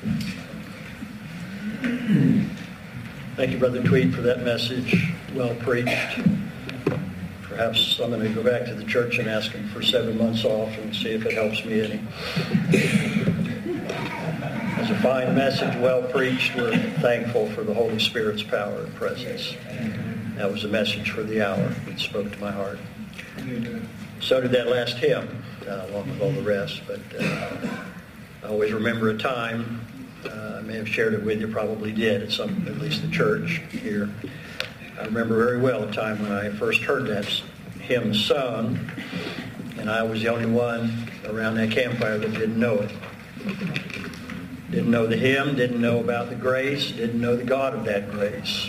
Thank you, Brother Tweed, for that message. Well preached. Perhaps I'm going to go back to the church and ask him for 7 months off and see if it helps me any. It's a fine message, well preached. We're thankful for the Holy Spirit's power and presence. That was a message for the hour. It spoke to my heart. So did that last hymn, along with all the rest. But I always remember a time, I may have shared it with you, probably did, at least the church here. I remember very well a time when I first heard that hymn sung, and I was the only one around that campfire that didn't know it. Didn't know the hymn, didn't know about the grace, didn't know the God of that grace.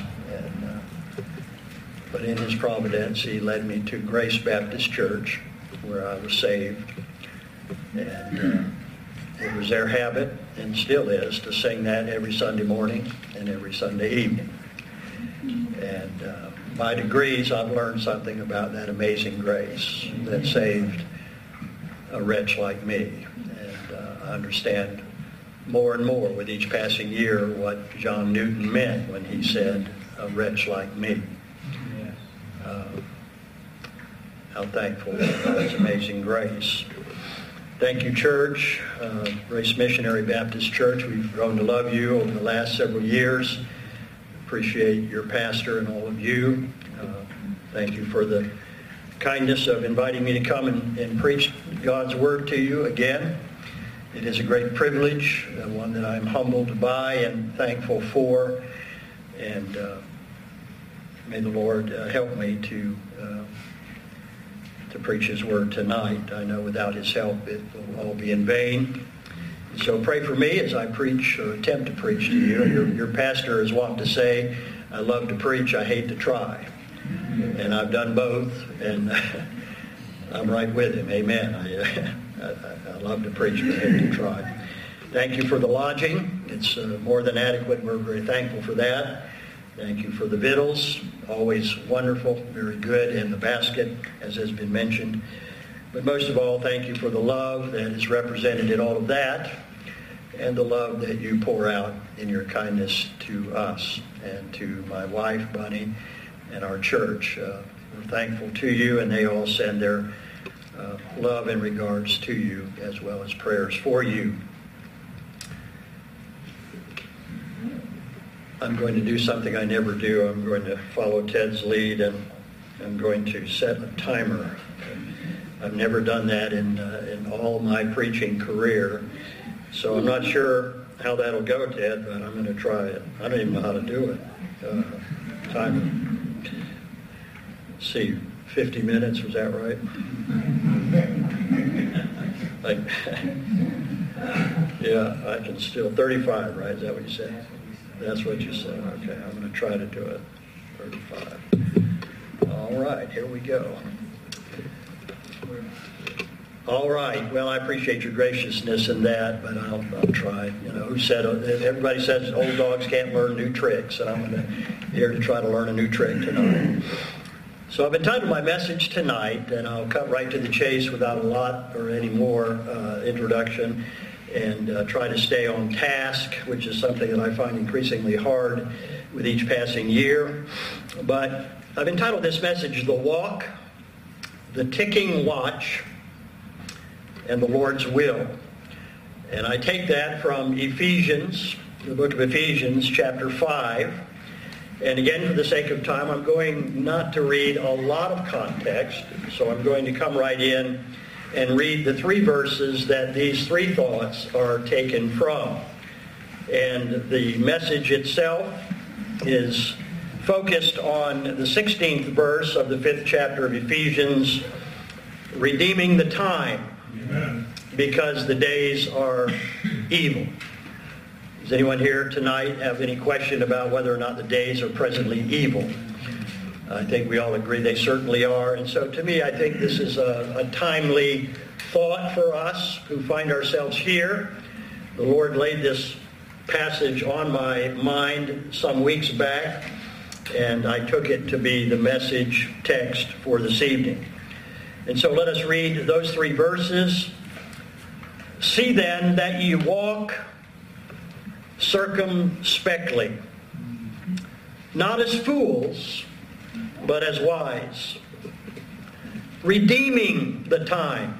But in His providence, He led me to Grace Baptist Church, where I was saved. And it was their habit, and still is, to sing that every Sunday morning and every Sunday evening. And by degrees, I've learned something about that amazing grace that saved a wretch like me. And I understand more and more with each passing year what John Newton meant when he said, a wretch like me. How thankful for God's amazing grace. Thank you, church, Grace Missionary Baptist Church. We've grown to love you over the last several years. Appreciate your pastor and all of you. Thank you for the kindness of inviting me to come and preach God's Word to you again. It is a great privilege, one that I'm humbled by and thankful for. And may the Lord help me to preach His Word tonight. I know without His help it will all be in vain. So pray for me as I preach or attempt to preach to you. Your pastor is wont to say, I love to preach, I hate to try. And I've done both, and I'm right with him. Amen. I love to preach, but hate to try. Thank you for the lodging. It's more than adequate. We're very thankful for that. Thank you for the victuals. Always wonderful, very good, and the basket, as has been mentioned. But most of all, thank you for the love that is represented in all of that, and the love that you pour out in your kindness to us and to my wife, Bunny, and our church. We're thankful to you, and they all send their love and regards to you, as well as prayers for you. I'm going to do something I never do. I'm going to follow Ted's lead, and I'm going to set a timer. I've never done that in all my preaching career, so I'm not sure how that'll go, Ted, but I'm going to try it. I don't even know how to do it. Timer. Let's see, 50 minutes, was that right? Yeah, I can still, 35, right? Is that what you said? That's what you said. Okay, I'm going to try to do it. 35. All right, here we go. All right. Well, I appreciate your graciousness in that, but I'll try. You know, who said everybody says old dogs can't learn new tricks, and I'm here to try to learn a new trick tonight. So I've entitled my message tonight, and I'll cut right to the chase without a lot or any more introduction, and try to stay on task, which is something that I find increasingly hard with each passing year. But I've entitled this message, The Walk, the Ticking Watch, and the Lord's Will. And I take that from Ephesians, the book of Ephesians, chapter 5. And again, for the sake of time, I'm going not to read a lot of context, so I'm going to come right in and read the 3 verses that these 3 thoughts are taken from. And the message itself is focused on the 16th verse of the 5th chapter of Ephesians, redeeming the time, because the days are evil. Does anyone here tonight have any question about whether or not the days are presently evil? I think we all agree they certainly are. And so to me, I think this is a timely thought for us who find ourselves here. The Lord laid this passage on my mind some weeks back, and I took it to be the message text for this evening. And so let us read those 3 verses. See then that ye walk circumspectly, not as fools, but as wise, redeeming the time,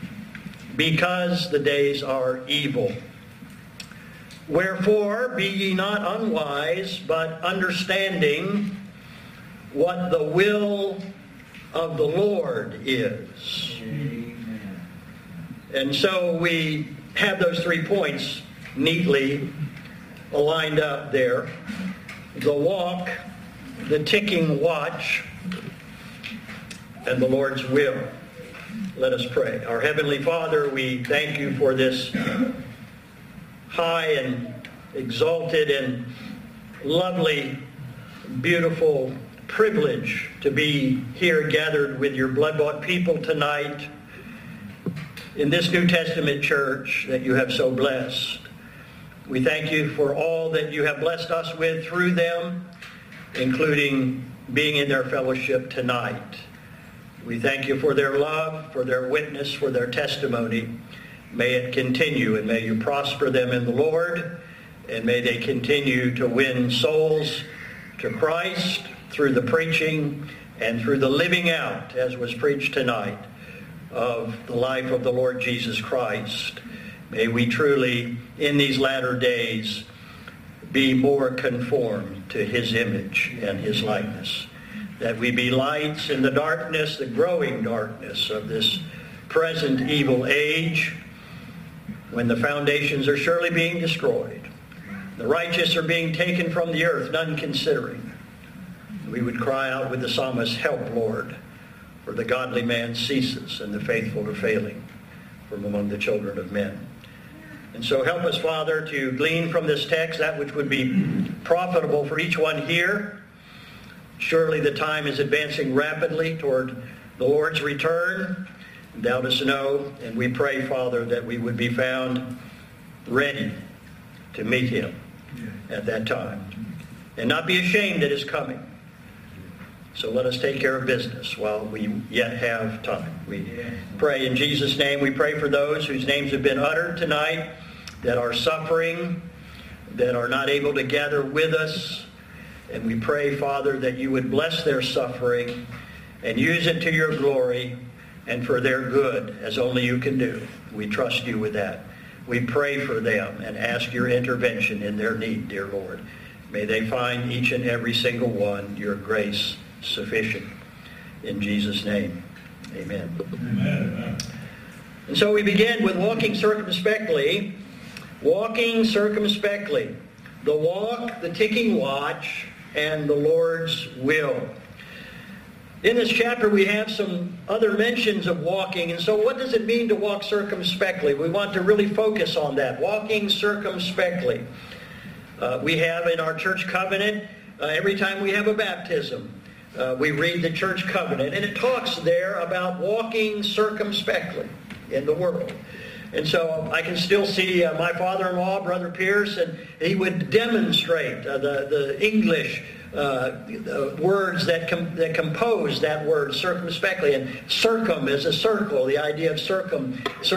because the days are evil. Wherefore, be ye not unwise, but understanding what the will of the Lord is. Amen. And so we have those 3 points neatly aligned up there. The walk, the ticking watch, and the Lord's will. Let us pray. Our Heavenly Father, we thank you for this high and exalted and lovely, beautiful privilege to be here gathered with your blood-bought people tonight in this New Testament church that you have so blessed. We thank you for all that you have blessed us with through them, including being in their fellowship tonight. We thank you for their love, for their witness, for their testimony. May it continue, and may you prosper them in the Lord, and may they continue to win souls to Christ through the preaching and through the living out, as was preached tonight, of the life of the Lord Jesus Christ. May we truly, in these latter days, be more conformed to his image and his likeness. That we be lights in the darkness, the growing darkness of this present evil age, when the foundations are surely being destroyed. The righteous are being taken from the earth, none considering. We would cry out with the psalmist, "Help, Lord, for the godly man ceases, and the faithful are failing from among the children of men." And so help us, Father, to glean from this text that which would be profitable for each one here. Surely the time is advancing rapidly toward the Lord's return. Thou dost know, and we pray, Father, that we would be found ready to meet him at that time and not be ashamed at his coming. So let us take care of business while we yet have time. We pray in Jesus' name. We pray for those whose names have been uttered tonight, that are suffering, that are not able to gather with us. And we pray, Father, that you would bless their suffering and use it to your glory and for their good, as only you can do. We trust you with that. We pray for them and ask your intervention in their need, dear Lord. May they find, each and every single one, your grace sufficient. In Jesus' name, amen. Amen. And so we begin with walking circumspectly. Walking circumspectly. The walk, the ticking watch, and the Lord's will. In this chapter we have some other mentions of walking. And so what does it mean to walk circumspectly? We want to really focus on that. Walking circumspectly. We have in our church covenant, every time we have a baptism, we read the church covenant, and it talks there about walking circumspectly in the world. And so I can still see my father-in-law, Brother Pierce, and he would demonstrate the English words that compose that word circumspectly. And circum is a circle, the idea of circle.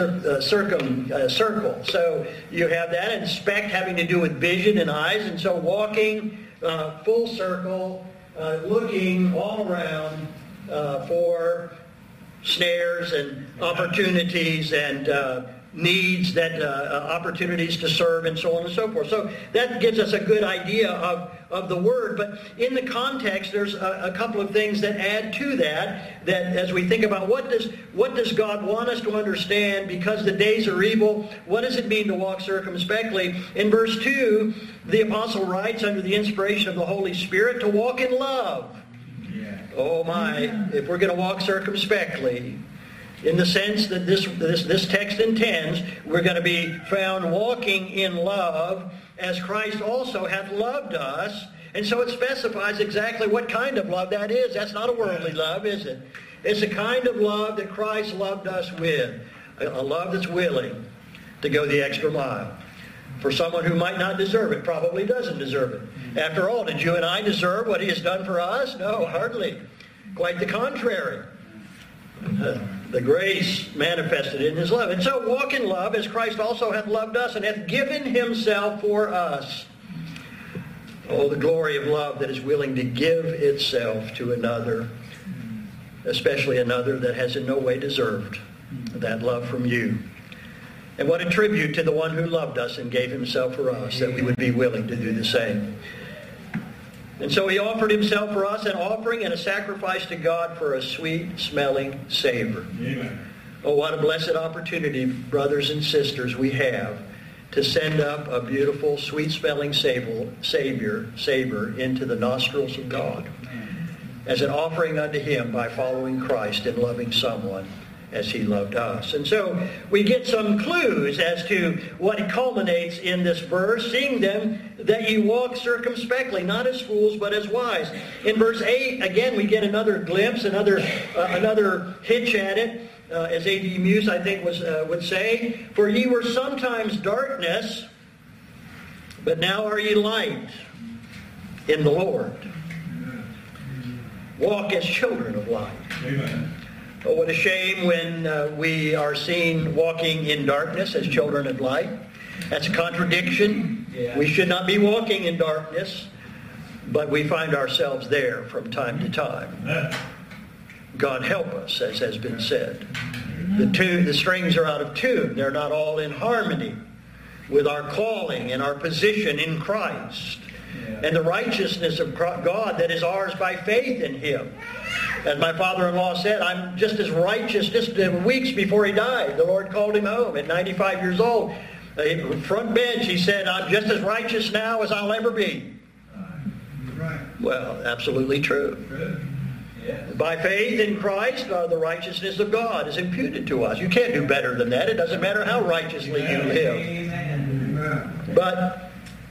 So you have that, and spect having to do with vision and eyes. And so walking full circle, looking all around for snares and opportunities and needs, opportunities to serve, and so on and so forth. So that gives us a good idea of the word. But in the context, there's a couple of things that add to that as we think about what does God want us to understand, because the days are evil. What does it mean to walk circumspectly? In verse 2, the apostle writes, under the inspiration of the Holy Spirit, to walk in love. Oh my, if we're going to walk circumspectly, in the sense that this text intends, we're going to be found walking in love as Christ also hath loved us. And so it specifies exactly what kind of love that is. That's not a worldly love, is it? It's a kind of love that Christ loved us with. A love that's willing to go the extra mile. For someone who might not deserve it, probably doesn't deserve it. After all, did you and I deserve what he has done for us? No, hardly. Quite the contrary. The grace manifested in his love. And so walk in love as Christ also hath loved us and hath given himself for us. Oh, the glory of love that is willing to give itself to another, especially another that has in no way deserved that love from you. And what a tribute to the one who loved us and gave himself for us, that we would be willing to do the same. And so he offered himself for us, an offering and a sacrifice to God for a sweet-smelling savor. Amen. Oh, what a blessed opportunity, brothers and sisters, we have to send up a beautiful, sweet-smelling savor into the nostrils of God as an offering unto him by following Christ and loving someone as he loved us. And so we get some clues as to what culminates in this verse, seeing them that you walk circumspectly, not as fools, but as wise. In verse 8, again, we get another glimpse, another hitch at it, as A.D. Muse, I think, would say, for ye were sometimes darkness, but now are ye light in the Lord. Walk as children of light. Amen. Oh, what a shame when we are seen walking in darkness as children of light. That's a contradiction. Yeah. We should not be walking in darkness, but we find ourselves there from time to time. God help us, as has been said. The strings are out of tune. They're not all in harmony with our calling and our position in Christ and the righteousness of God that is ours by faith in him. As my father-in-law said, I'm just as righteous. Just weeks before he died, the Lord called him home at 95 years old. Front bench, he said, I'm just as righteous now as I'll ever be. Right. Well, absolutely true. Good. Yes. By faith in Christ, the righteousness of God is imputed to us. You can't do better than that. It doesn't matter how righteously you live. Amen. Amen. But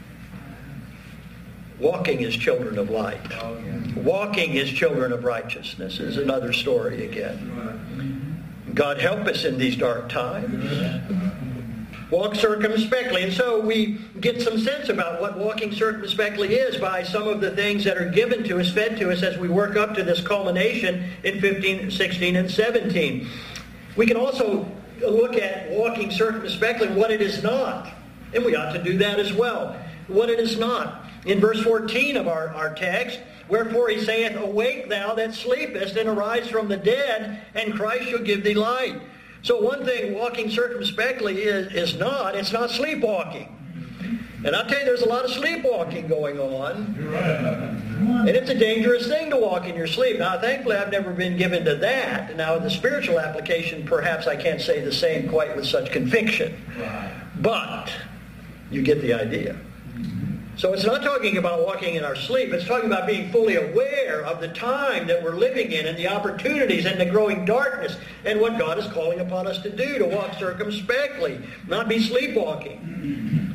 walking as children of light. Oh, yeah. Walking as children of righteousness is another story again. Right. God help us in these dark times. Walk circumspectly. And so we get some sense about what walking circumspectly is by some of the things that are given to us, fed to us as we work up to this culmination in 15, 16, and 17. We can also look at walking circumspectly, what it is not. And we ought to do that as well. What it is not. In verse 14 of our text, wherefore he saith, awake thou that sleepest, and arise from the dead, and Christ shall give thee light. So one thing walking circumspectly is not, it's not sleepwalking. And I'll tell you, there's a lot of sleepwalking going on. You're right. And it's a dangerous thing to walk in your sleep. Now, thankfully, I've never been given to that. Now, in the spiritual application, perhaps I can't say the same quite with such conviction. Right. But you get the idea. So it's not talking about walking in our sleep. It's talking about being fully aware of the time that we're living in and the opportunities and the growing darkness and what God is calling upon us to do, to walk circumspectly, not be sleepwalking.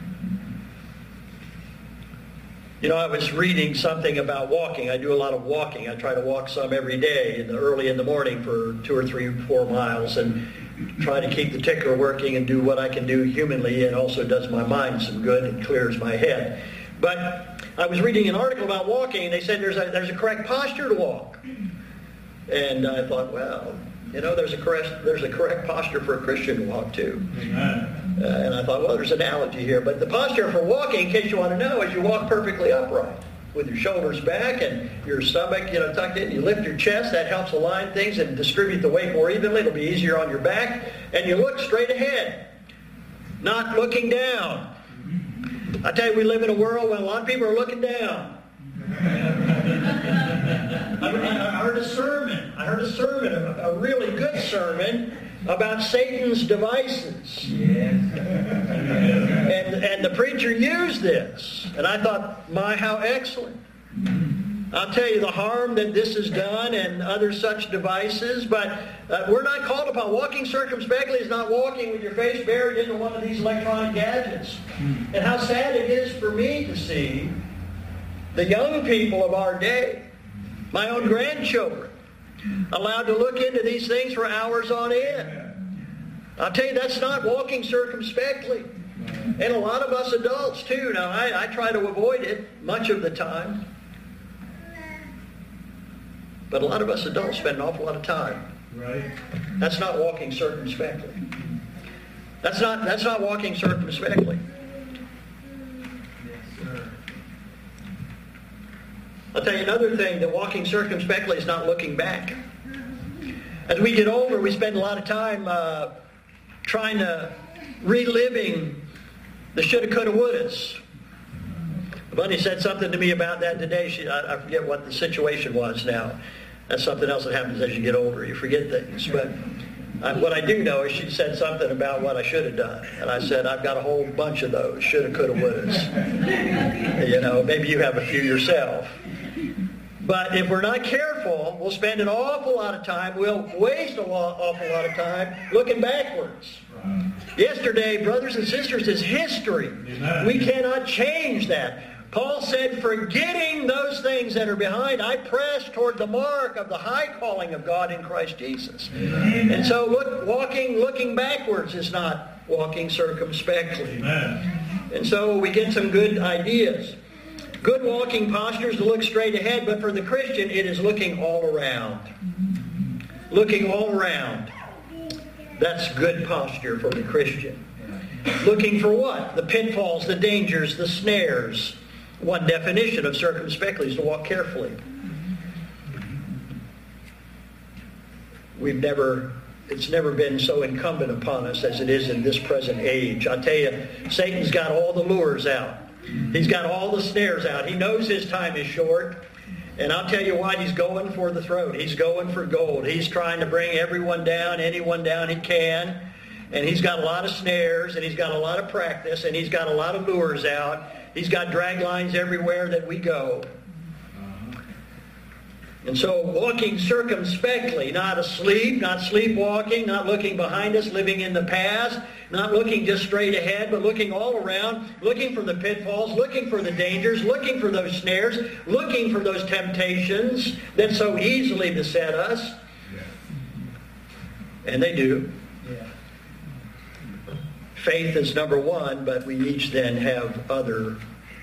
You know, I was reading something about walking. I do a lot of walking. I try to walk some every day early in the morning for 2 or 3 or 4 miles and try to keep the ticker working and do what I can do humanly. It also does my mind some good and clears my head. But I was reading an article about walking, and they said there's a correct posture to walk. And I thought, well, you know, there's a correct posture for a Christian to walk too. Amen. And I thought, well, there's an analogy here. But the posture for walking, in case you want to know, is you walk perfectly upright with your shoulders back and your stomach, tucked in. You lift your chest. That helps align things and distribute the weight more evenly. It'll be easier on your back. And you look straight ahead, not looking down. I tell you, we live in a world where a lot of people are looking down. I heard a sermon, a really good sermon about Satan's devices. Yes. And the preacher used this. And I thought, my, how excellent. I'll tell you the harm that this has done and other such devices, but we're not called upon. Walking circumspectly is not walking with your face buried into one of these electronic gadgets. And how sad it is for me to see the young people of our day, my own grandchildren, allowed to look into these things for hours on end. I'll tell you, that's not walking circumspectly. And a lot of us adults, too. Now, I try to avoid it much of the time. But a lot of us adults spend an awful lot of time Right. That's not walking circumspectly. That's not walking circumspectly. Yes, sir. I'll tell you another thing, that walking circumspectly is not looking back. As we get older, we spend a lot of time trying to reliving the shoulda, coulda, wouldas. Bunny said something to me about that today. I forget what the situation was now. That's something else that happens as you get older. You forget things. But what I do know is she said something about what I should have done. And I said, I've got a whole bunch of those, shoulda, coulda, wouldas. You know, maybe you have a few yourself. But if we're not careful, we'll spend an awful lot of time, we'll waste awful lot of time looking backwards. Right. Yesterday, brothers and sisters, is history. Amen. We cannot change that. Paul said, forgetting those things that are behind, I press toward the mark of the high calling of God in Christ Jesus. Amen. And so looking backwards is not walking circumspectly. Amen. And so we get some good ideas. Good walking posture is to look straight ahead, but for the Christian, it is looking all around. Looking all around. That's good posture for the Christian. Looking for what? The pitfalls, the dangers, the snares. One definition of circumspectly is to walk carefully. It's never been so incumbent upon us as it is in this present age. I tell you, Satan's got all the lures out. He's got all the snares out. He knows his time is short. And I'll tell you why he's going for the throat. He's going for gold. He's trying to bring everyone down, anyone down he can. And he's got a lot of snares, and he's got a lot of practice, and he's got a lot of lures out. He's got drag lines everywhere that we go. And so walking circumspectly, not asleep, not sleepwalking, not looking behind us, living in the past, not looking just straight ahead, but looking all around, looking for the pitfalls, looking for the dangers, looking for those snares, looking for those temptations that so easily beset us. And they do. Faith is number one, but we each then have other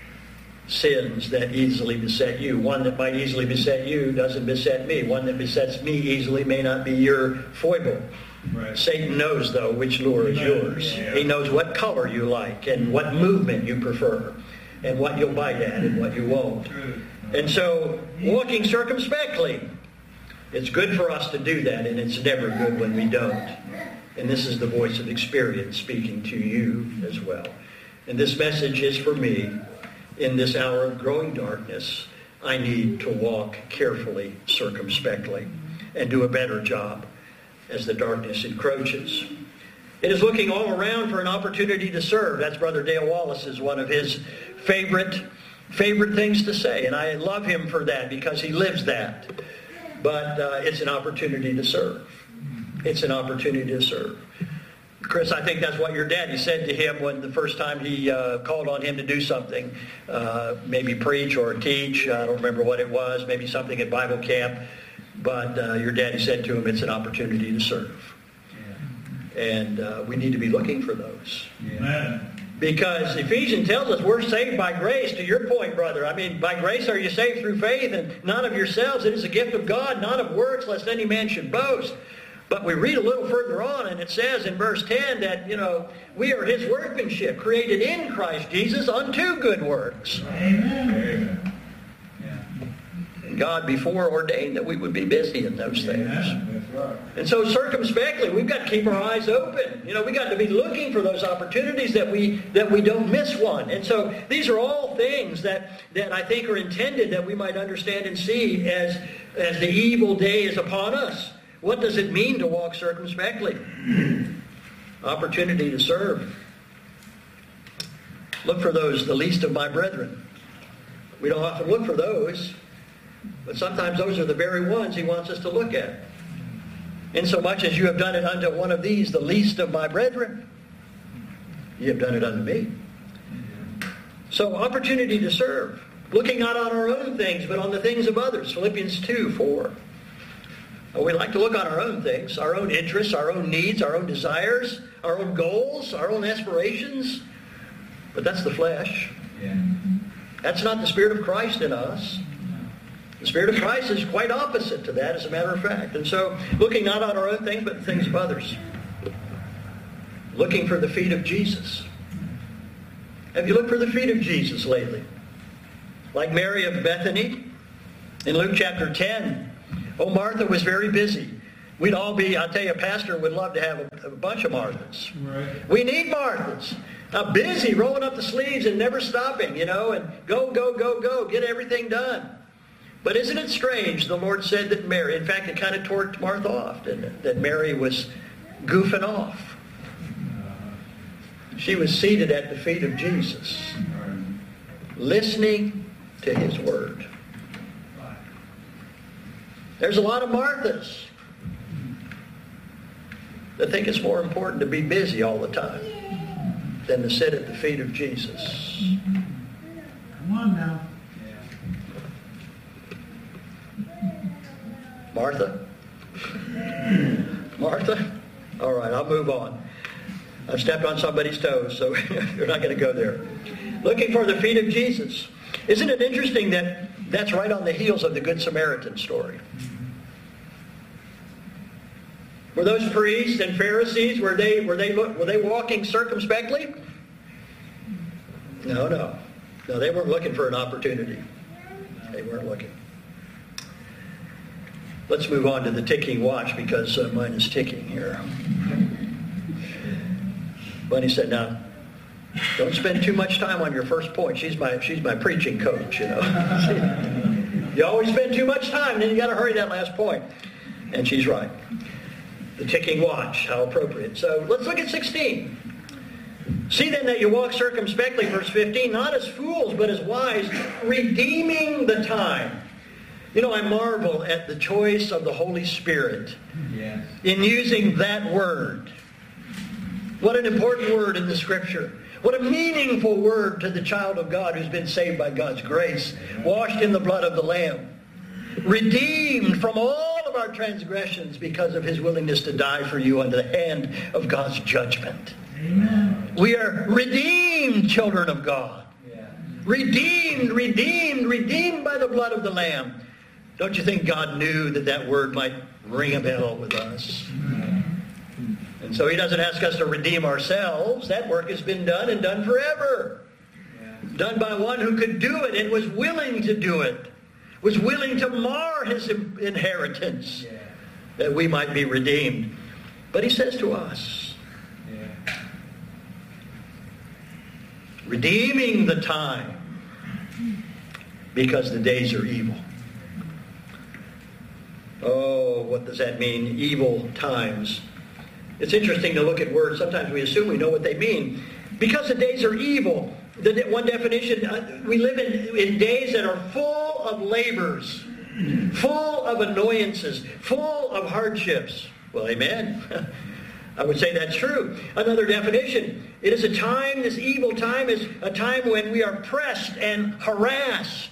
sins that easily beset you. One that might easily beset you doesn't beset me. One that besets me easily may not be your foible. Right. Satan knows, though, which lure is yours. Yeah. He knows what color you like and what movement you prefer and what you'll bite at and what you won't. And so, walking circumspectly, it's good for us to do that, and it's never good when we don't. And this is the voice of experience speaking to you as well. And this message is for me. In this hour of growing darkness, I need to walk carefully, circumspectly, and do a better job as the darkness encroaches. It is looking all around for an opportunity to serve. That's Brother Dale Wallace's one of his favorite things to say. And I love him for that because he lives that. But it's an opportunity to serve. It's an opportunity to serve. Chris, I think that's what your daddy said to him when the first time he called on him to do something, maybe preach or teach. I don't remember what it was, maybe something at Bible camp. But your daddy said to him, it's an opportunity to serve. Yeah. And we need to be looking for those. Yeah. Because Ephesians tells us we're saved by grace, to your point, brother. I mean, by grace are you saved through faith, and not of yourselves. It is a gift of God, not of works, lest any man should boast. But we read a little further on, and it says in verse 10 that, we are his workmanship, created in Christ Jesus unto good works. Amen. Amen. And God before ordained that we would be busy in those things. That's right. And so circumspectly, we've got to keep our eyes open. We've got to be looking for those opportunities that we don't miss one. And so these are all things that I think are intended that we might understand and see as the evil day is upon us. What does it mean to walk circumspectly? Opportunity to serve. Look for those, the least of my brethren. We don't often look for those, but sometimes those are the very ones he wants us to look at. Insomuch as you have done it unto one of these, the least of my brethren, you have done it unto me. So opportunity to serve. Looking not on our own things, but on the things of others. Philippians 2:4. We like to look on our own things, our own interests, our own needs, our own desires, our own goals, our own aspirations. But that's the flesh. Yeah. That's not the Spirit of Christ in us. The Spirit of Christ is quite opposite to that, as a matter of fact. And so, looking not on our own things, but the things of others. Looking for the feet of Jesus. Have you looked for the feet of Jesus lately? Like Mary of Bethany in Luke chapter 10. Oh, Martha was very busy. We'd all be, I'll tell you, a pastor would love to have a bunch of Marthas. Right. We need Marthas. Now, busy, rolling up the sleeves and never stopping, and go, go, go, go, get everything done. But isn't it strange, the Lord said that Mary, in fact, it kind of torqued Martha off, didn't it? That Mary was goofing off. She was seated at the feet of Jesus, listening to His Word. There's a lot of Marthas that think it's more important to be busy all the time than to sit at the feet of Jesus. Come on now. Martha? Martha? All right, I'll move on. I've stepped on somebody's toes, so you're not going to go there. Looking for the feet of Jesus. Isn't it interesting that that's right on the heels of the Good Samaritan story? Were those priests and Pharisees, were they walking circumspectly? No. No, they weren't looking for an opportunity. They weren't looking. Let's move on to the ticking watch, because mine is ticking here. Bunny said, now, don't spend too much time on your first point. She's my preaching coach, You always spend too much time, and then you got to hurry that last point. And she's right. The ticking watch, how appropriate. So let's look at 16. See then that you walk circumspectly, verse 15, not as fools, but as wise, redeeming the time. I marvel at the choice of the Holy Spirit in using that word. What an important word in the Scripture. What a meaningful word to the child of God who's been saved by God's grace, washed in the blood of the Lamb, redeemed from all of our transgressions because of His willingness to die for you under the hand of God's judgment. Amen. We are redeemed children of God. Redeemed by the blood of the Lamb. Don't you think God knew that word might ring a bell with us? And so He doesn't ask us to redeem ourselves. That work has been done and done forever. Done by one who could do it and was willing to do it. Was willing to mar His inheritance that we might be redeemed. But He says to us, redeeming the time because the days are evil. Oh, what does that mean? Evil times. It's interesting to look at words. Sometimes we assume we know what they mean. Because the days are evil. One definition, we live in days that are full of labors, full of annoyances, full of hardships. Well, amen. I would say that's true. Another definition, it is a time, this evil time is a time when we are pressed and harassed.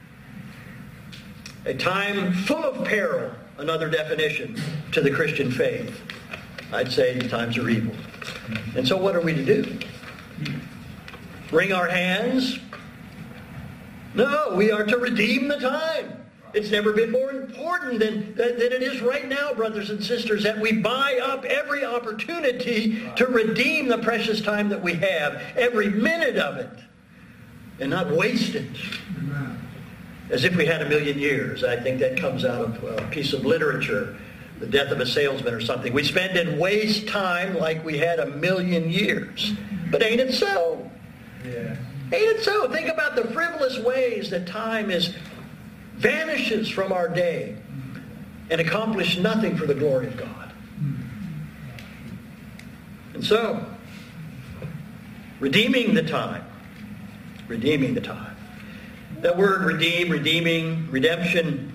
A time full of peril, another definition to the Christian faith. I'd say the times are evil. And so what are we to do? Wring our hands? No, we are to redeem the time. It's never been more important than it is right now, brothers and sisters, that we buy up every opportunity to redeem the precious time that we have, every minute of it, and not waste it. As if we had 1,000,000 years. I think that comes out of a piece of literature, The Death of a Salesman or something. We spend and waste time like we had 1,000,000 years. But ain't it so? Ain't it so? Think about the frivolous ways that time vanishes from our day and accomplishes nothing for the glory of God. And so, redeeming the time. Redeeming the time. That word redeem, redeeming, redemption,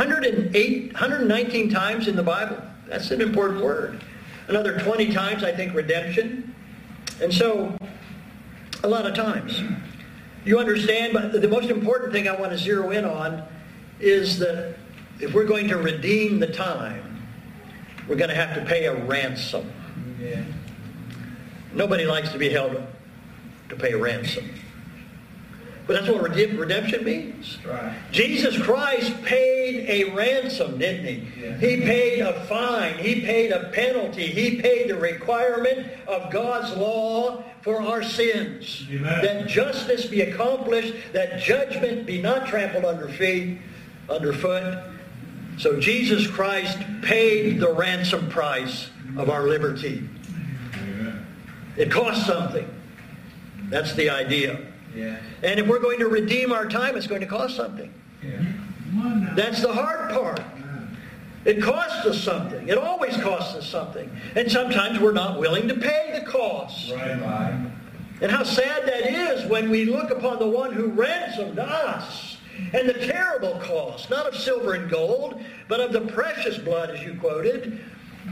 119 times in the Bible. That's an important word. Another 20 times, I think, redemption. And so, a lot of times. You understand, but the most important thing I want to zero in on is that if we're going to redeem the time, we're going to have to pay a ransom. Nobody likes to be held to pay a ransom. But that's what redemption means. Right. Jesus Christ paid a ransom, didn't he? Yeah. He paid a fine. He paid a penalty. He paid the requirement of God's law for our sins. Amen. That justice be accomplished, that judgment be not trampled underfoot. So Jesus Christ paid the ransom price of our liberty. Amen. It cost something. That's the idea. Yeah. And if we're going to redeem our time, it's going to cost something. Yeah. Come on now. That's the hard part. It costs us something. It always costs us something. And sometimes we're not willing to pay the cost. Right. And how sad that is when we look upon the one who ransomed us and the terrible cost, not of silver and gold, but of the precious blood, as you quoted,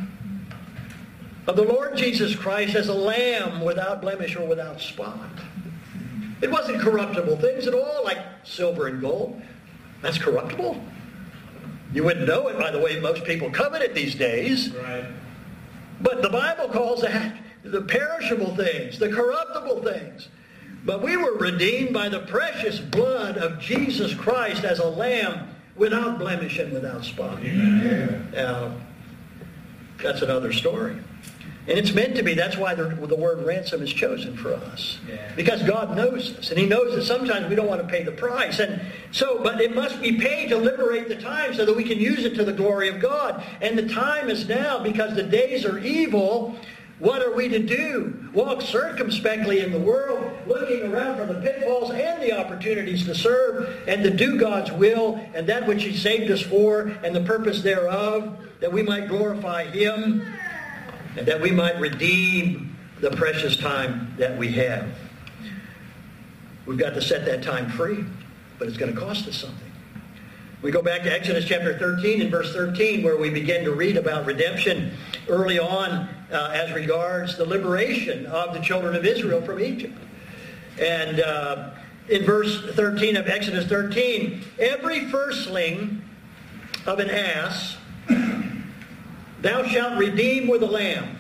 of the Lord Jesus Christ as a lamb without blemish or without spot. It wasn't corruptible things at all, like silver and gold. That's corruptible. You wouldn't know it by the way most people covet it these days. Right. But the Bible calls that the perishable things, the corruptible things. But we were redeemed by the precious blood of Jesus Christ as a lamb without blemish and without spot. Amen. Now, that's another story. And it's meant to be. That's why the word ransom is chosen for us. Yeah. Because God knows us. And He knows that sometimes we don't want to pay the price. And so, but it must be paid to liberate the time so that we can use it to the glory of God. And the time is now because the days are evil. What are we to do? Walk circumspectly in the world, looking around for the pitfalls and the opportunities to serve and to do God's will and that which He saved us for and the purpose thereof, that we might glorify Him and that we might redeem the precious time that we have. We've got to set that time free, but it's going to cost us something. We go back to Exodus chapter 13 and verse 13 where we begin to read about redemption early on as regards the liberation of the children of Israel from Egypt. And in verse 13 of Exodus 13, every firstling of an ass thou shalt redeem with a lamb.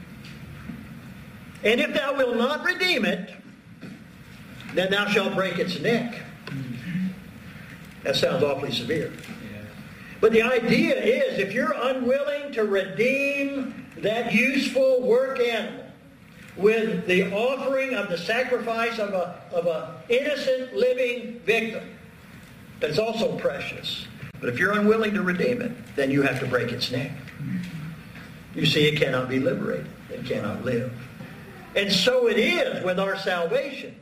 And if thou wilt not redeem it, then thou shalt break its neck. That sounds awfully severe. Yeah. But the idea is, if you're unwilling to redeem that useful work animal with the offering of the sacrifice of a innocent living victim, that's also precious. But if you're unwilling to redeem it, then you have to break its neck. You see, it cannot be liberated. It cannot live. And so it is with our salvation.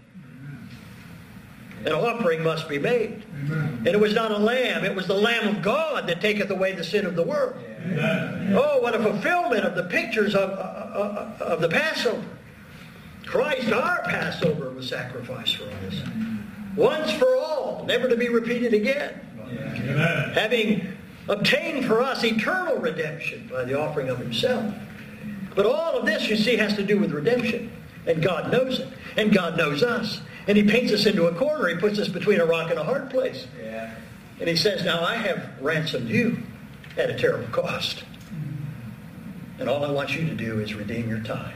An offering must be made. Amen. And it was not a lamb. It was the Lamb of God that taketh away the sin of the world. Amen. Oh, what a fulfillment of the pictures of the Passover. Christ, our Passover, was sacrificed for us. Once for all, never to be repeated again. Amen. Having obtained for us eternal redemption by the offering of Himself. But all of this, you see, has to do with redemption. And God knows it. And God knows us. And He paints us into a corner. He puts us between a rock and a hard place. Yeah. And He says, now I have ransomed you at a terrible cost. And all I want you to do is redeem your time.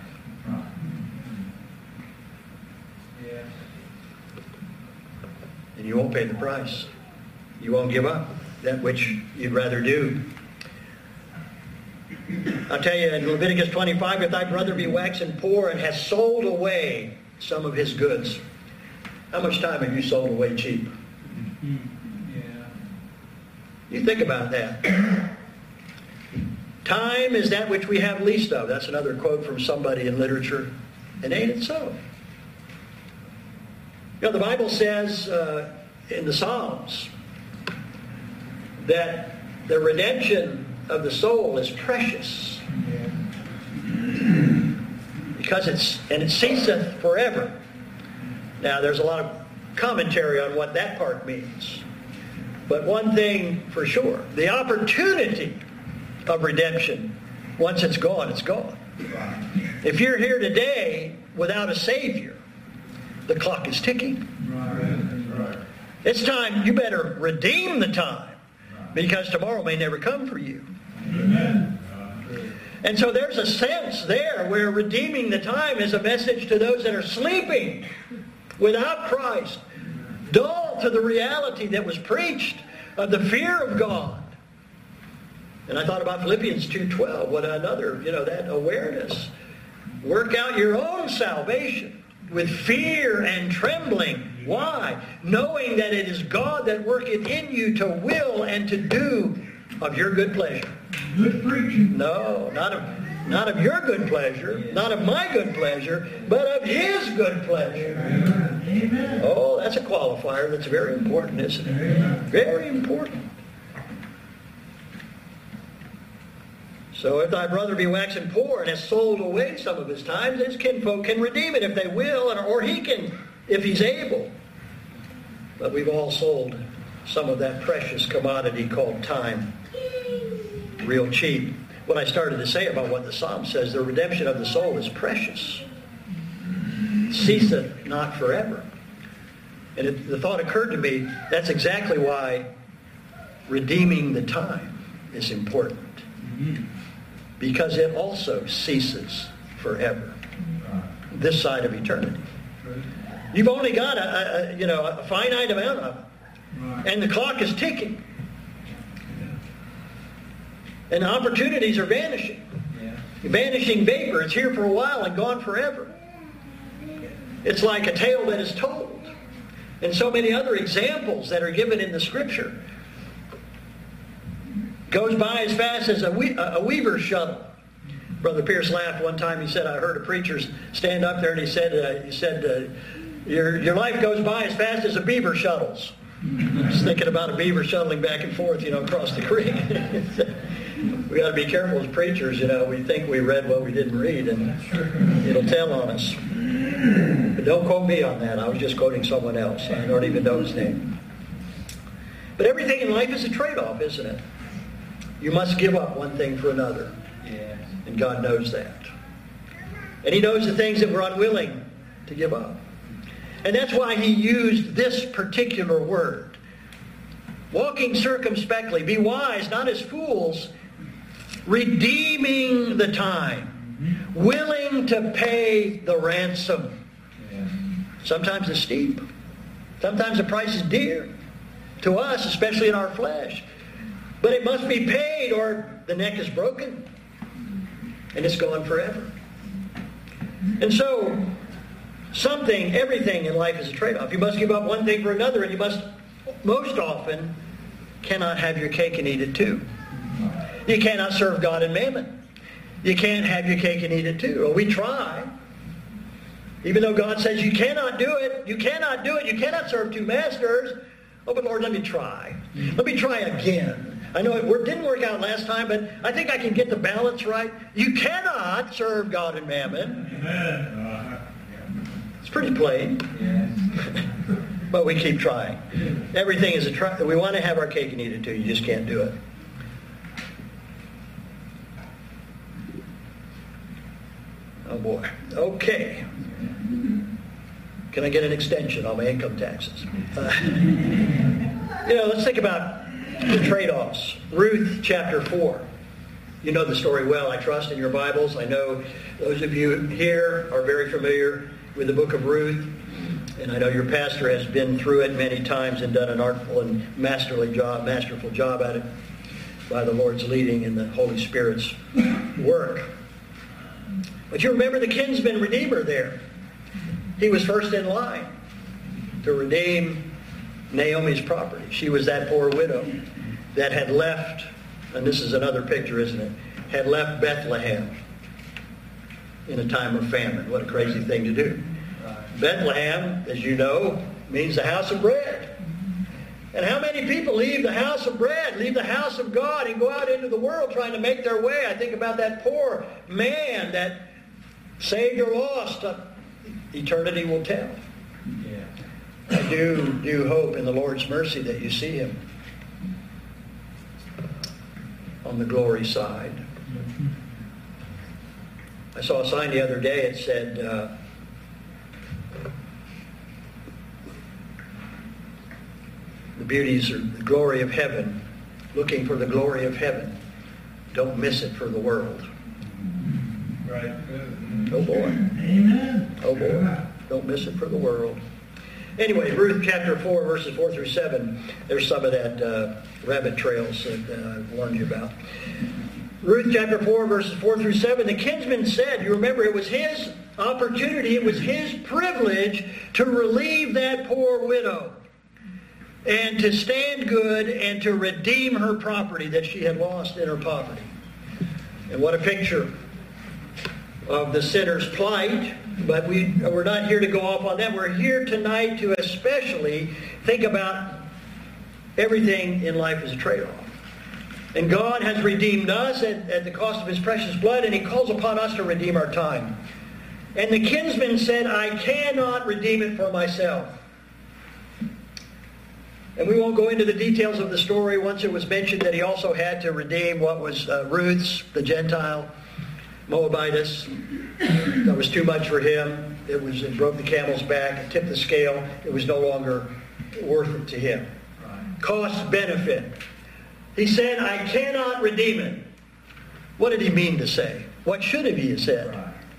Yeah. And you won't pay the price. You won't give up that which you'd rather do. I'll tell you, in Leviticus 25, if thy brother be waxen poor and has sold away some of his goods, how much time have you sold away cheap? Yeah. You think about that. Time is that which we have least of. That's another quote from somebody in literature. And ain't it so? You know, the Bible says in the Psalms that the redemption of the soul is precious. Because it ceaseth forever. Now, there's a lot of commentary on what that part means. But one thing for sure, the opportunity of redemption, once it's gone, it's gone. If you're here today without a Savior, the clock is ticking. Right. It's time, you better redeem the time, because tomorrow may never come for you. Amen. And so there's a sense there where redeeming the time is a message to those that are sleeping without Christ. dull to the reality that was preached of the fear of God. And I thought about Philippians 2:12. What another, that awareness. Work out your own salvation with fear and trembling. Why? Knowing that it is God that worketh in you to will and to do of your good pleasure. Good preaching. No, not of your good pleasure, not of my good pleasure, but of His good pleasure. Amen. Oh, that's a qualifier that's very important, isn't it? Very important. So if thy brother be waxen poor and has sold away some of his time, his kinfolk can redeem it if they will, or he can if he's able. But we've all sold some of that precious commodity called time real cheap. What I started to say about what the Psalm says, the redemption of the soul is precious. Ceaseth not forever. And the thought occurred to me, that's exactly why redeeming the time is important. Because it also ceases forever. This side of eternity. You've only got a finite amount of it. And the clock is ticking. And opportunities are vanishing. Vanishing vapor. It's here for a while and gone forever. It's like a tale that is told. And so many other examples that are given in the Scripture. Goes by as fast as a weaver's shuttle. Brother Pierce laughed one time. He said, I heard a preacher stand up there and he said, your life goes by as fast as a beaver shuttles. I was thinking about a beaver shuttling back and forth, across the creek. We got to be careful as preachers, we think we read what we didn't read, and it'll tell on us. But don't quote me on that. I was just quoting someone else. I don't even know his name. But everything in life is a trade-off, isn't it? You must give up one thing for another. Yes. And God knows that. And He knows the things that we're unwilling to give up. And that's why He used this particular word. Walking circumspectly, be wise, not as fools, redeeming the time, willing to pay the ransom. Yes. Sometimes it's steep. Sometimes the price is dear to us, especially in our flesh. But it must be paid or the neck is broken. And it's gone forever. And so, everything in life is a trade-off. You must give up one thing for another, and you must, most often, cannot have your cake and eat it too. You cannot serve God and mammon. You can't have your cake and eat it too. Well, we try. Even though God says you cannot do it, you cannot do it, you cannot serve two masters. Oh, but Lord, let me try. Let me try again. I know it didn't work out last time, but I think I can get the balance right. You cannot serve God and mammon. Amen. It's pretty plain. Yes. But we keep trying. Everything is a try. We want to have our cake and eat it too. You just can't do it. Oh boy. Okay. Can I get an extension on my income taxes? Let's think about the trade-offs. Ruth chapter 4. You know the story well, I trust, in your Bibles. I know those of you here are very familiar with the book of Ruth. And I know your pastor has been through it many times and done an artful and masterful job at it by the Lord's leading and the Holy Spirit's work. But you remember the kinsman redeemer there. He was first in line to redeem Naomi's property. She was that poor widow that had left, and this is another picture, isn't it? Had left Bethlehem in a time of famine. What a crazy thing to do. Bethlehem, as you know, means the house of bread. And how many people leave the house of bread, leave the house of God, and go out into the world trying to make their way? I think about that poor man that saved or lost. Eternity will tell. Yeah. I do hope in the Lord's mercy that you see Him on the glory side. I saw a sign the other day. It said, the beauties or the glory of heaven, looking for the glory of heaven. Don't miss it for the world. Right. Oh boy. Amen. Oh boy. Don't miss it for the world. Anyway, Ruth chapter 4, verses 4 through 7. There's some of that rabbit trails that I warned you about. Ruth chapter 4, verses 4 through 7. The kinsman said, you remember, it was his opportunity, it was his privilege to relieve that poor widow and to stand good and to redeem her property that she had lost in her poverty. And what a picture of the sinner's plight. But we're not here to go off on that. We're here tonight to especially think about everything in life as a trade-off. And God has redeemed us at the cost of His precious blood, and He calls upon us to redeem our time. And the kinsman said, I cannot redeem it for myself. And we won't go into the details of the story. Once it was mentioned that he also had to redeem what was Ruth's, the Gentile, Moabitess. That was too much for him. It broke the camel's back. It tipped the scale. It was no longer worth it to him. Cost benefit. He said, I cannot redeem it. What did he mean to say? What should he have said?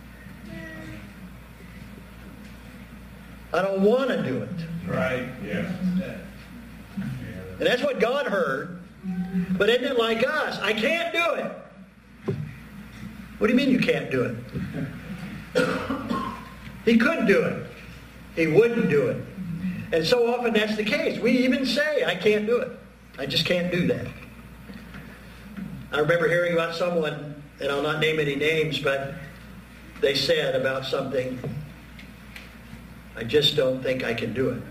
I don't want to do it. Right, yeah. And that's what God heard. But isn't it like us? I can't do it. What do you mean you can't do it? He could do it. He wouldn't do it. And so often that's the case. We even say, I can't do it. I just can't do that. I remember hearing about someone, and I'll not name any names, but they said about something, I just don't think I can do it.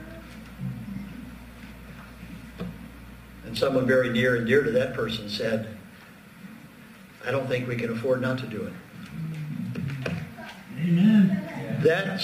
And someone very near and dear to that person said, I don't think we can afford not to do it. Amen.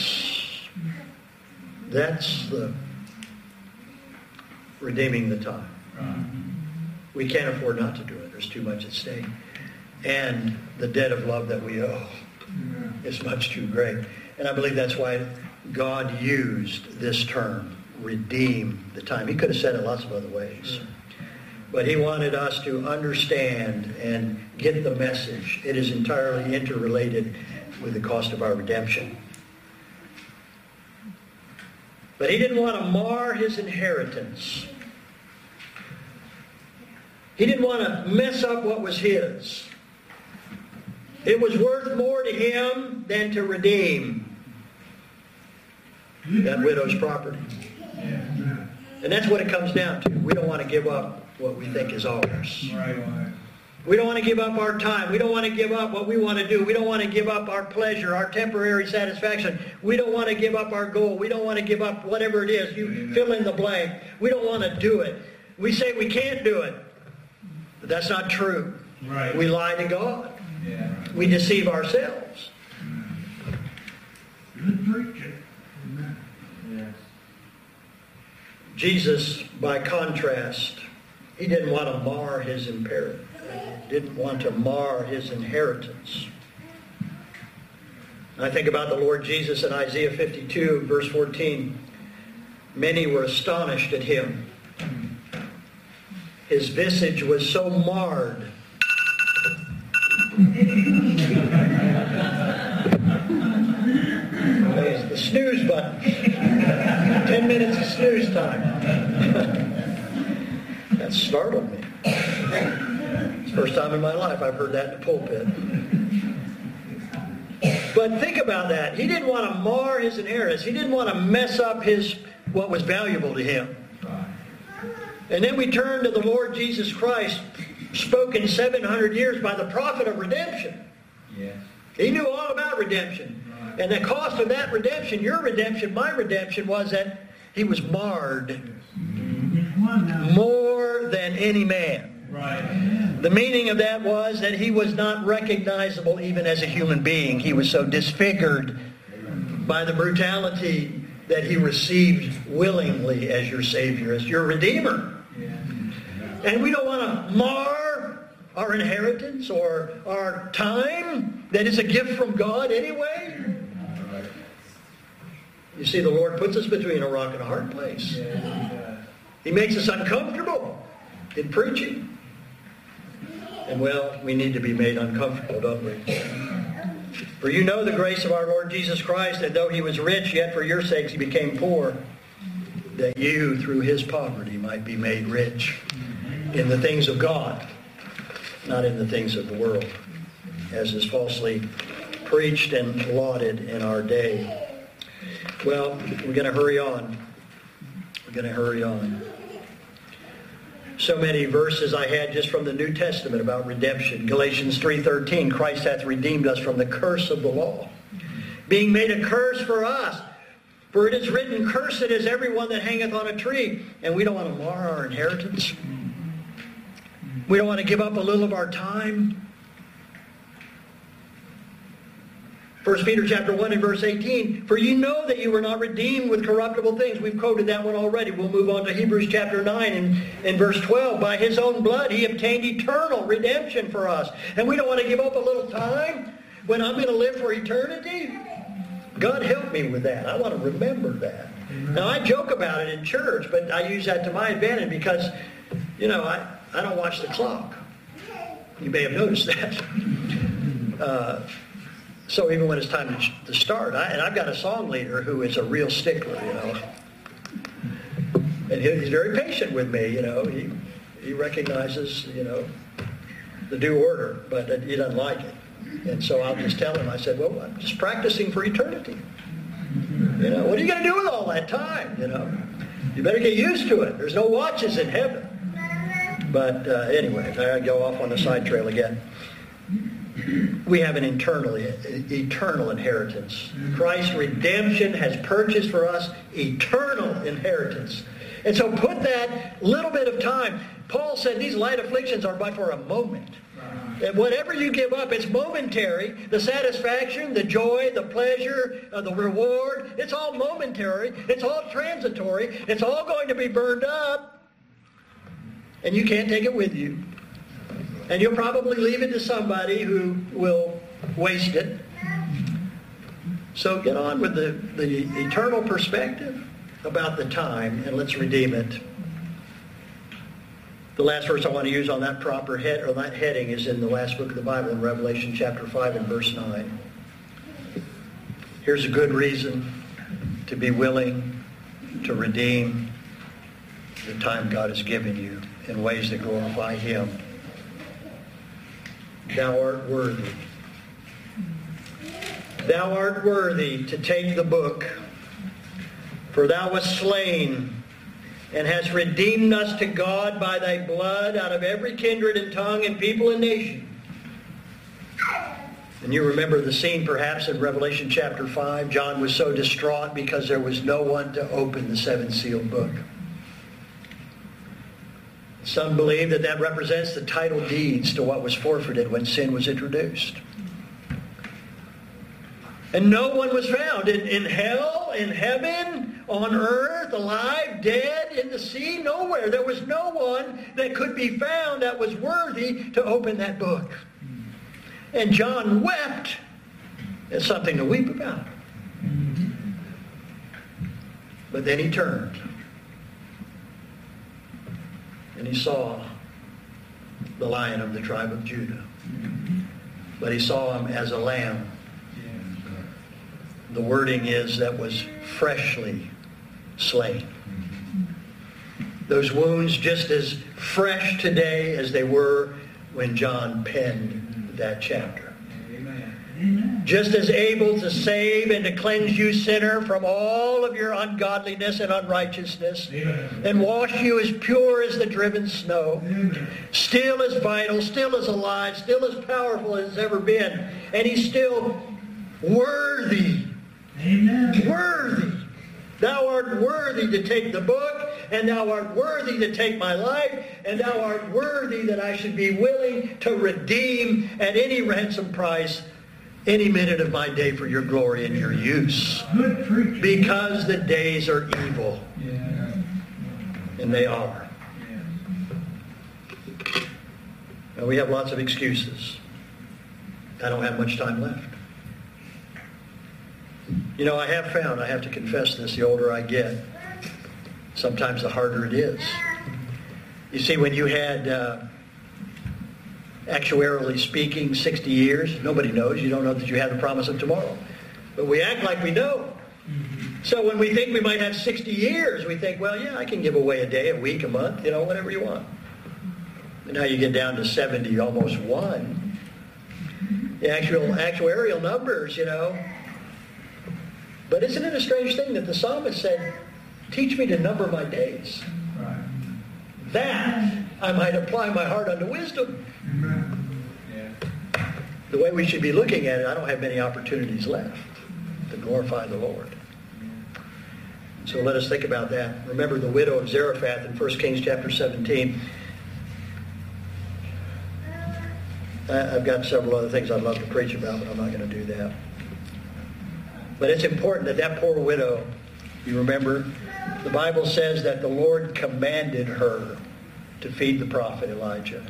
That's the redeeming the time. We can't afford not to do it. There's too much at stake. And the debt of love that we owe is much too great. And I believe that's why God used this term, redeem the time. He could have said it lots of other ways. But He wanted us to understand and get the message. It is entirely interrelated with the cost of our redemption. But He didn't want to mar His inheritance. He didn't want to mess up what was His. It was worth more to Him than to redeem that widow's property. And that's what it comes down to. We don't want to give up what we think is ours. Right. We don't want to give up our time. We don't want to give up what we want to do. We don't want to give up our pleasure, our temporary satisfaction. We don't want to give up our goal. We don't want to give up whatever it is. You fill in the blank. We don't want to do it. We say we can't do it. But that's not true. Right. We lie to God. Yeah. We deceive ourselves. Good preaching. Yes. Jesus, by contrast, He didn't want to mar His imperative. Didn't want to mar His inheritance. I think about the Lord Jesus in Isaiah 52, verse 14. Many were astonished at Him. His visage was so marred. There's the snooze button. 10 minutes of snooze time. That startled me. It's the first time in my life I've heard that in the pulpit. But think about that. He didn't want to mar His inheritance. He didn't want to mess up what was valuable to Him. And then we turn to the Lord Jesus Christ, spoken 700 years by the prophet of redemption. Yes. He knew all about redemption. And the cost of that redemption, your redemption, my redemption, was that He was marred more than any man. Right. The meaning of that was that He was not recognizable even as a human being. He was so disfigured by the brutality that He received willingly as your Savior, as your Redeemer. And we don't want to mar our inheritance or our time that is a gift from God anyway. You see, the Lord puts us between a rock and a hard place. He makes us uncomfortable in preaching. And well, we need to be made uncomfortable, don't we? For you know the grace of our Lord Jesus Christ, that though He was rich, yet for your sakes He became poor, that you, through his poverty, might be made rich in the things of God, not in the things of the world, as is falsely preached and lauded in our day. Well, we're going to hurry on. We're going to hurry on. So many verses I had just from the New Testament about redemption. Galatians 3:13, Christ hath redeemed us from the curse of the law, being made a curse for us. For it is written, cursed is everyone that hangeth on a tree. And we don't want to mar our inheritance. We don't want to give up a little of our time. 1 Peter chapter 1 and verse 18, for you know that you were not redeemed with corruptible things. We've quoted that one already. We'll move on to Hebrews chapter 9 and verse 12. By his own blood he obtained eternal redemption for us. And we don't want to give up a little time when I'm going to live for eternity. God help me with that. I want to remember that. Now I joke about it in church, but I use that to my advantage because, I don't watch the clock. You may have noticed that. So even when it's time to start, and I've got a song leader who is a real stickler, and he's very patient with me, he recognizes, the due order, but he doesn't like it. And so I'll just tell him, I said, well, I'm just practicing for eternity. What are you going to do with all that time, You better get used to it. There's no watches in heaven. But anyway, I go off on the side trail again. We have an eternal inheritance. Christ's redemption has purchased for us eternal inheritance. And so put that little bit of time. Paul said these light afflictions are but for a moment. And whatever you give up, it's momentary. The satisfaction, the joy, the pleasure, the reward, it's all momentary. It's all transitory. It's all going to be burned up. And you can't take it with you. And you'll probably leave it to somebody who will waste it. So get on with the eternal perspective about the time, and let's redeem it. The last verse I want to use on that that heading is in the last book of the Bible, in Revelation chapter 5 and verse 9. Here's a good reason to be willing to redeem the time God has given you in ways that glorify Him. Thou art worthy. Thou art worthy to take the book, for thou wast slain, and hast redeemed us to God by thy blood out of every kindred and tongue and people and nation. And you remember the scene perhaps in Revelation chapter 5. John was so distraught because there was no one to open the seven-sealed book. Some believe that represents the title deeds to what was forfeited when sin was introduced. And no one was found in hell, in heaven, on earth, alive, dead, in the sea, nowhere. There was no one that could be found that was worthy to open that book. And John wept. It's something to weep about. But then he turned. And he saw the Lion of the tribe of Judah. But he saw him as a lamb. The wording is that was freshly slain. Those wounds just as fresh today as they were when John penned that chapter. Amen. Just as able to save and to cleanse you, sinner, from all of your ungodliness and unrighteousness. Amen. And wash you as pure as the driven snow. Amen. Still as vital, still as alive, still as powerful as it's ever been. And he's still worthy. Amen. Worthy. Thou art worthy to take the book, and thou art worthy to take my life, and thou art worthy that I should be willing to redeem at any ransom price any minute of my day for your glory and your use. Because the days are evil. Yeah. And they are. Yeah. Now we have lots of excuses. I don't have much time left. I have found, I have to confess this, the older I get, sometimes the harder it is. You see, when you had, actuarially speaking, 60 years, nobody knows. You don't know that you have the promise of tomorrow. But we act like we know. So when we think we might have 60 years, we think, well, yeah, I can give away a day, a week, a month, whatever you want. And now you get down to 70, almost one. The actuarial numbers, But isn't it a strange thing that the psalmist said, teach me to number my days, that I might apply my heart unto wisdom. The way we should be looking at it, I don't have many opportunities left to glorify the Lord. So let us think about that. Remember the widow of Zarephath in 1 Kings chapter 17. I've got several other things I'd love to preach about, but I'm not going to do that. But it's important that poor widow, you remember, the Bible says that the Lord commanded her to feed the prophet Elijah.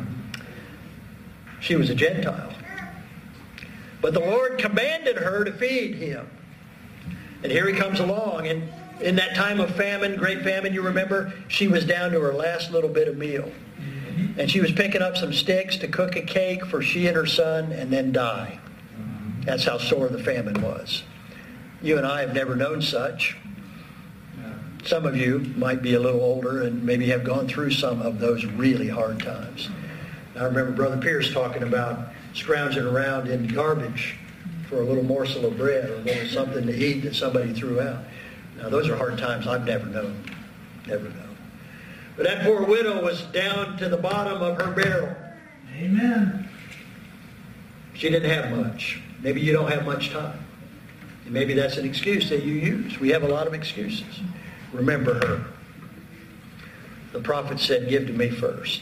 She was a Gentile. But the Lord commanded her to feed him. And here he comes along, and in that time of famine, great famine, you remember, she was down to her last little bit of meal. And she was picking up some sticks to cook a cake for she and her son and then die. That's how sore the famine was. You and I have never known such. Some of you might be a little older and maybe have gone through some of those really hard times. I remember Brother Pierce talking about scrounging around in garbage for a little morsel of bread or a little something to eat that somebody threw out. Now, those are hard times I've never known. Never known. But that poor widow was down to the bottom of her barrel. Amen. She didn't have much. Maybe you don't have much time. And maybe that's an excuse that you use. We have a lot of excuses. Remember her. The prophet said, give to me first.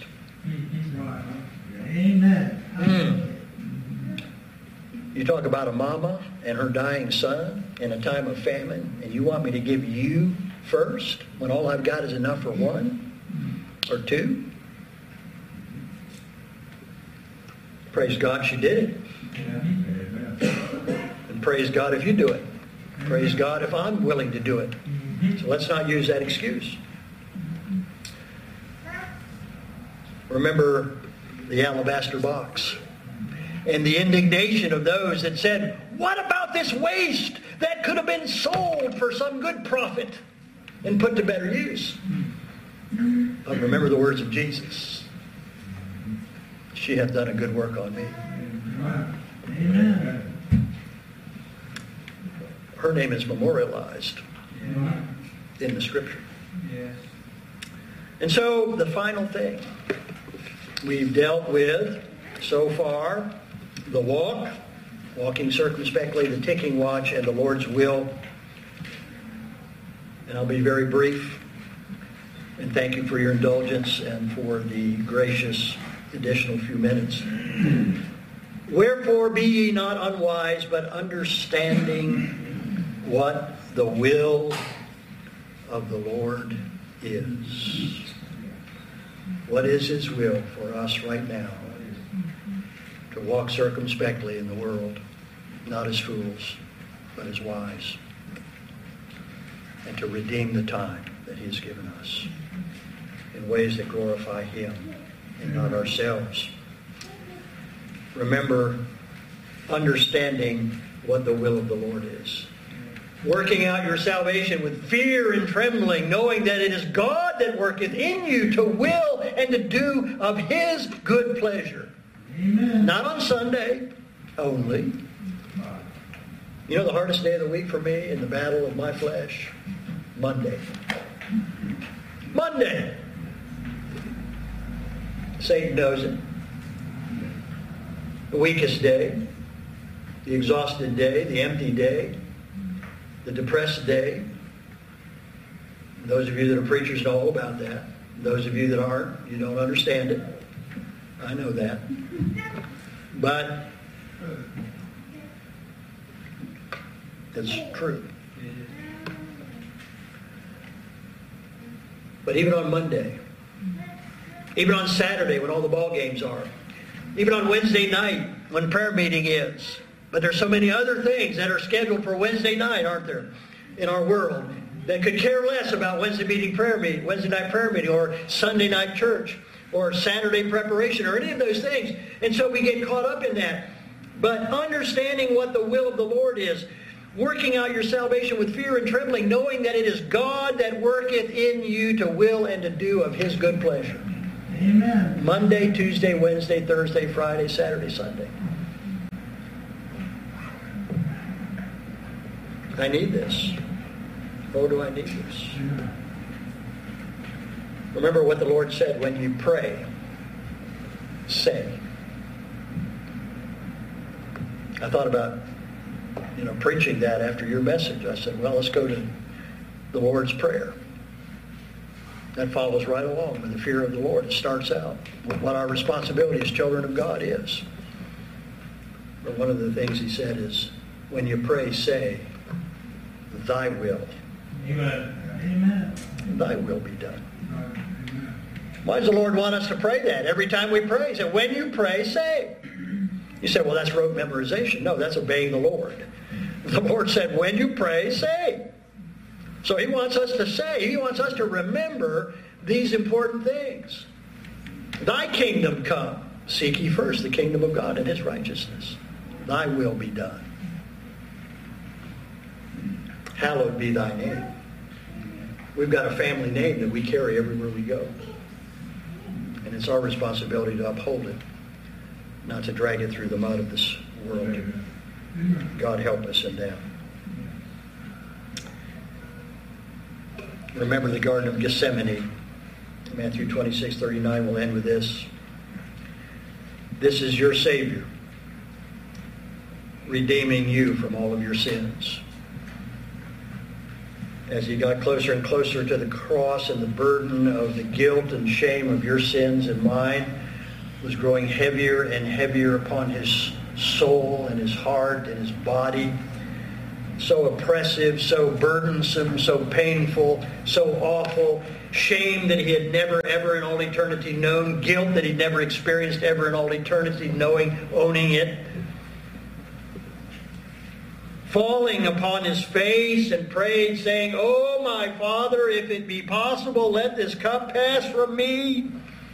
Amen. You talk about a mama and her dying son in a time of famine, and you want me to give you first when all I've got is enough for one or two? Praise God she did it. And praise God if you do it. Praise God if I'm willing to do it. So let's not use that excuse. Remember the alabaster box and the indignation of those that said, what about this waste that could have been sold for some good profit and put to better use? But remember the words of Jesus. She hath done a good work on me. Amen. Her name is memorialized in the Scripture. And so the final thing we've dealt with so far, the walk, walking circumspectly, the ticking watch, and the Lord's will. And I'll be very brief. And thank you for your indulgence and for the gracious additional few minutes. Wherefore be ye not unwise, but understanding what the will of the Lord is. What is His will for us right now? To walk circumspectly in the world, not as fools, but as wise. And to redeem the time that He has given us in ways that glorify Him and not ourselves. Remember, understanding what the will of the Lord is. Working out your salvation with fear and trembling, knowing that it is God that worketh in you to will and to do of His good pleasure. Amen. Not on Sunday only. You know the hardest day of the week for me in the battle of my flesh? Monday. Monday. Satan knows it. The weakest day, the exhausted day, the empty day, the depressed day. Those of you that are preachers know all about that. Those of you that aren't, you don't understand it. I know that. But it's true. But even on Monday, even on Saturday when all the ball games are, even on Wednesday night when prayer meeting is, but there's so many other things that are scheduled for Wednesday night, aren't there, in our world, that could care less about Wednesday night prayer meeting, or Sunday night church, or Saturday preparation, or any of those things. And so we get caught up in that. But understanding what the will of the Lord is, working out your salvation with fear and trembling, knowing that it is God that worketh in you to will and to do of His good pleasure. Amen. Monday, Tuesday, Wednesday, Thursday, Friday, Saturday, Sunday. I need this. Oh, do I need this? Remember what the Lord said, when you pray, say. I thought about, preaching that after your message. I said, well, let's go to the Lord's Prayer. That follows right along with the fear of the Lord. It starts out with what our responsibility as children of God is. But one of the things he said is, when you pray, say, thy will. Amen. Amen. Thy will be done. Why does the Lord want us to pray that? Every time we pray, he said, when you pray, say. You say, well, that's rote memorization. No, that's obeying the Lord. The Lord said, when you pray, say. So he wants us to say. He wants us to remember these important things. Thy kingdom come. Seek ye first the kingdom of God and His righteousness. Thy will be done. Hallowed be thy name. We've got a family name that we carry everywhere we go. And it's our responsibility to uphold it, not to drag it through the mud of this world. God help us in that. Remember the Garden of Gethsemane. Matthew 26:39, we'll end with this. This is your Savior, redeeming you from all of your sins. As he got closer and closer to the cross, and the burden of the guilt and shame of your sins and mine was growing heavier and heavier upon his soul and his heart and his body. So oppressive, so burdensome, so painful, so awful. Shame that he had never ever in all eternity known. Guilt that he'd never experienced ever in all eternity, owning it. Falling upon his face and prayed, saying, "Oh, my Father, if it be possible, let this cup pass from me."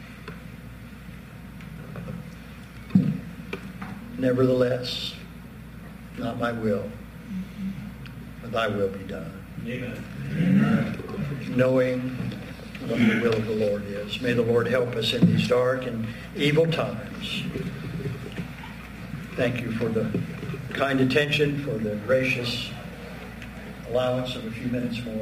Nevertheless, not my will, but thy will be done. Amen. Knowing what the will of the Lord is. May the Lord help us in these dark and evil times. Thank you for the kind attention, for the gracious allowance of a few minutes more.